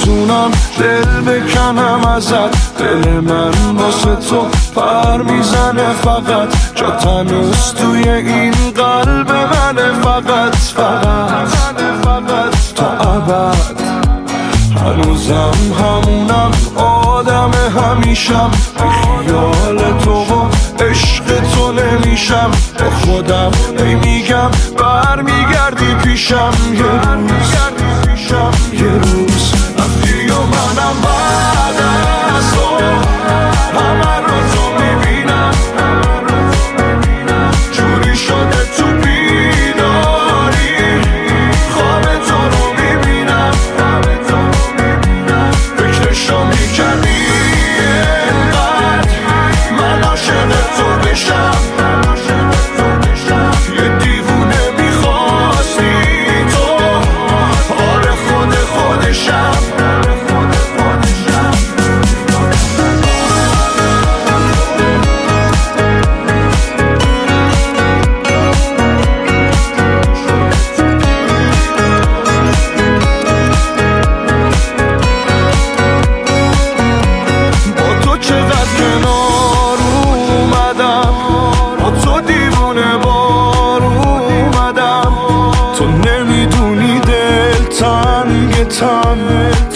نمیتونم دل بکنم ازت، دل من واسه تو پر میزنه فقط، جا تنوز توی این قلب منه فقط تا ابد. هنوزم همونم آدم همیشم، بی خیال تو و عشق تو نمیشم، با خودم میگم برمیگردی پیشم یه روز رفتی و منم بعد از تو همه رو تو میبینم، جوری شده تو بیداری خواب تو رو میبینم، فکرشو میکردی انقدر من عاشق تو بشم، یه دیوونه میخواستی تو، آره خودشم. با تو چقدر کنار اومدم، با تو دیوونه بار اومدم، تو نمیدونی دل تنگ